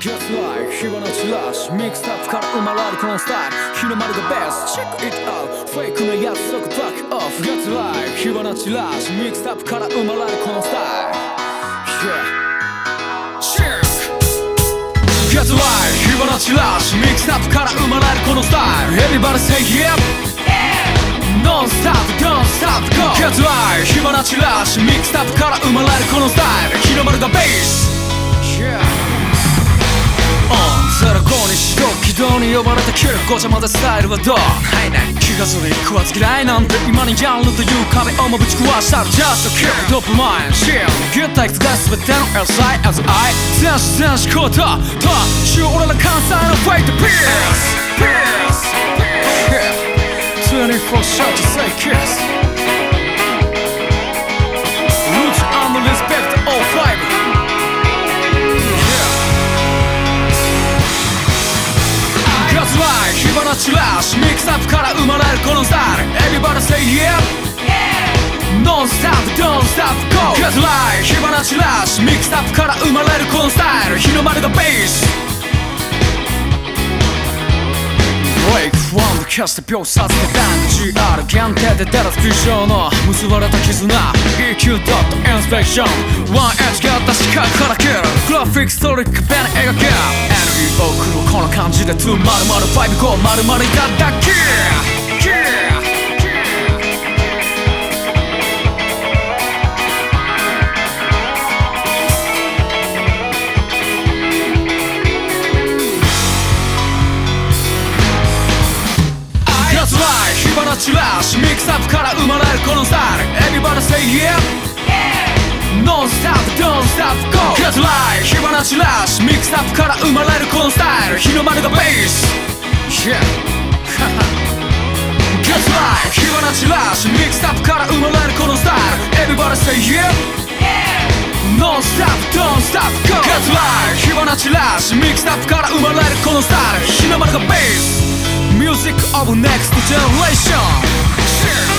Just like 火花散らしミックスアップから生まれるこのスタイル日の丸がベース Check it out フェイクなやつ即バックオフ Just like 火花散らしミックスアップから生まれるこのスタイル Yeah Check Just like 火花散らしミックスアップから生まれるこのスタイル Everybody say yeah Non stop, don't stop, go Just like 火花散らしミックスアップから生まれるこのスタイル日の丸がベース Yeahゼロ5にしろ軌道に呼ばれた記録ごちゃ混ぜスタイルはどうはいない気がずり食わず嫌いなんて今にジャンルという壁をもぶち壊したら Just to kill トップマインシールギュッといくつが全ての SI as I 全視全視コートと中俺ら関西のフェイトピース 24 shot to say kiss Roots and respect all five Just like 火花散らしミックスアップから生まれるこのスタイル Everybody say yeah Non stop, don't stop, go Just like 火花散らしミックスアップから生まれるこのスタイル日の丸がベース Break from the cast 秒殺でダン GR 限定で出るビジョンの結ばれた絆 EQ ドットインスペクション One edge が出し角から切るグラフィックストリックペン描け NEO 来るこの感じで20005丸々いただけ Just like 火花散らしミックスアップから生まれるこのスタイル Everybody say yeah Non stop, don't stop, go Just like 火花散らしミックスアップから生まれるこのスタイル日の丸がベース Yeah Just like 火花散らしミックスアップから生まれるこのスタイル Everybody say yeah Non stop, don't stop, go Just like 火花散らしミックスアップから生まれるこのスタイル日の丸がベース Music of next generation